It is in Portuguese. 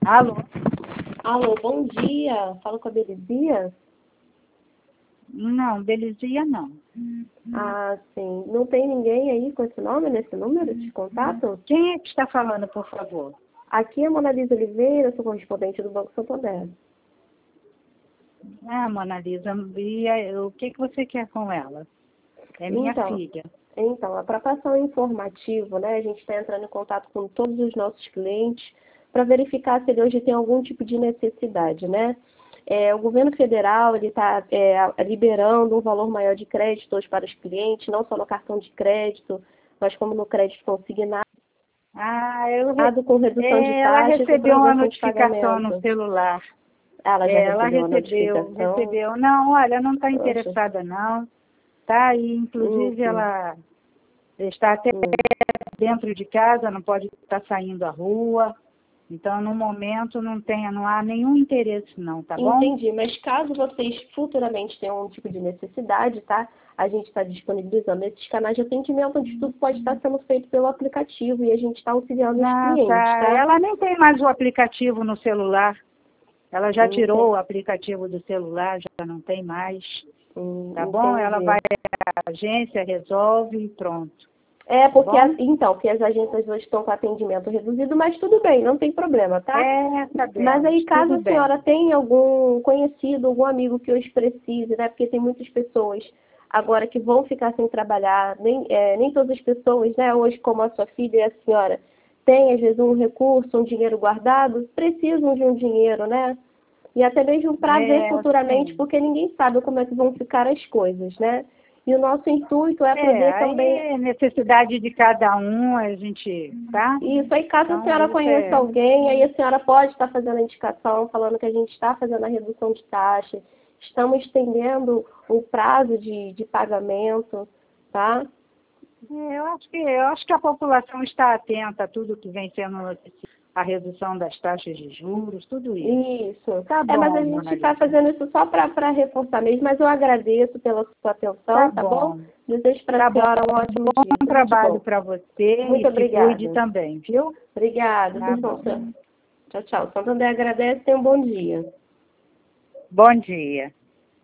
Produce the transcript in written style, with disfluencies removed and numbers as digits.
Alô? Alô, bom dia. Falo com a Belizia? Não, Belizia não. Ah, sim. Não tem ninguém aí com esse nome, nesse número de contato? Quem é que está falando, por favor? Aqui é a Mona Lisa Oliveira, sou correspondente do Banco Santander. Ah, Mona Lisa, o que você quer com ela? É minha filha. Então, para passar um informativo, né, a gente está entrando em contato com todos os nossos clientes para verificar se ele hoje tem algum tipo de necessidade, né? O governo federal ele está liberando um valor maior de crédito hoje para os clientes, não só no cartão de crédito, mas como no crédito consignado, Ah, com redução de ela taxas e recebeu uma transação de notificação no pagamento. celular. Ela já Ela recebeu a recebeu. notificação? Não, olha, não está Poxa. interessada não. Tá? E, inclusive, ela está até dentro de casa, não pode estar saindo à rua. Então, no momento, não há nenhum interesse não, tá bom? Entendi, mas caso vocês futuramente tenham um tipo de necessidade, tá? A gente está disponibilizando esses canais de atendimento, onde tudo pode estar sendo feito pelo aplicativo e a gente está auxiliando os Não, clientes, tá? ela nem tem mais o aplicativo no celular. Ela já Entendi. tirou o aplicativo do celular, já não tem mais. Tá bom? Ela Entendi. vai à agência, resolve e pronto. Porque, Tá bom? porque as agências hoje estão com atendimento reduzido, mas tudo bem, não tem problema, tá? Sabemos. Mas aí, caso Tudo a senhora bem. tenha algum conhecido, algum amigo que hoje precise, né? Porque tem muitas pessoas agora que vão ficar sem trabalhar, nem todas as pessoas, né? Hoje, como a sua filha e a senhora, têm, às vezes, um recurso, um dinheiro guardado, precisam de um dinheiro, né? E até mesmo para ver futuramente, Sim. porque ninguém sabe como é que vão ficar as coisas, né? E o nosso intuito é poder Aí também. é necessidade de cada um, a gente, tá? Isso, aí caso a Então, senhora conheça alguém, aí a senhora pode estar fazendo a indicação, falando que a gente está fazendo a redução de taxa, estamos estendendo o prazo de pagamento, tá? eu acho que a população está atenta a tudo que vem sendo noticiado, a redução das taxas de juros, tudo isso. Isso. Tá Mas bom, a gente Mona está Lisa. fazendo isso só para reforçar mesmo, mas eu agradeço pela sua atenção, tá bom? Desejo para a senhora um ótimo dia. Bom Tudo de trabalho bom. para você Muito e se cuide obrigada. também, viu? Obrigada. Tá Tudo bom, bom. senhor. Tchau, tchau. Santander agradece e tenha um bom dia. Bom dia.